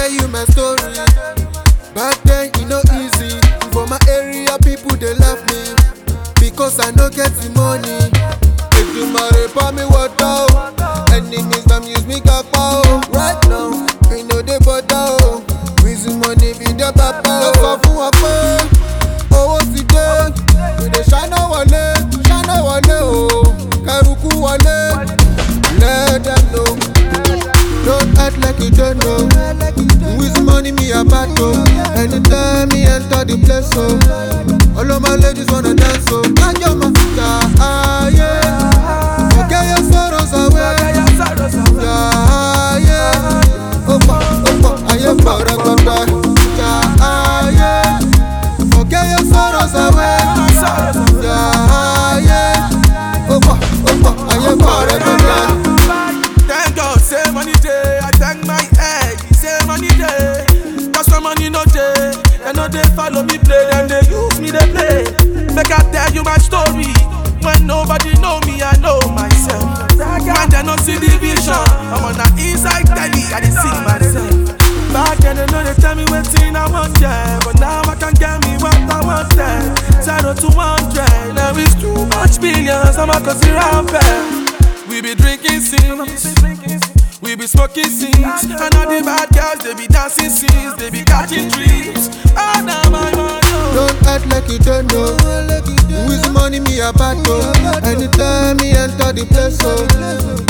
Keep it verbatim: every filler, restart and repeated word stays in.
tell you my story. Back then, e no easy. For my area, people they love me because I no get the money. If you marry for me, what out? Enemies them use me kapa. Right now, we know they bother. Reason money be the papa. Go for one pay. Oh, what's it day? We dey shine a wale, shine a wale oh. Karuku wale. Let them know. Don't act like you don't know. With money me a battle. Anytime me enter the place oh. All of my ladies wanna dance oh. And your mafia, ah yeah. Forget your sorrows away. Yeah, yeah. Opa, opa, I am for a goodbye. Yeah, ah yeah. Forget your sorrows away. Yeah, yeah. Opa, opa, I am for a goodbye. Thank God, say money day. I thank my head, say money day. Cause my money no day. They know they follow me play, then they use me they play. Make I tell you my story. When nobody know me, I know myself. Man, they don't see the vision. I'm on the inside telly, I didn't see myself. Back then they know they tell me what thing I want, yeah. But now I can get me what I want, yeah. Zero to one hundred, there is too much billions, I'm a cause around fair. We be drinking sins, we be smoking sins, and all the bad girls they be dancing sins, they be catching dreams. Oh, now my man, don't act like you don't know. With money me a battle. Anytime me enter the place oh.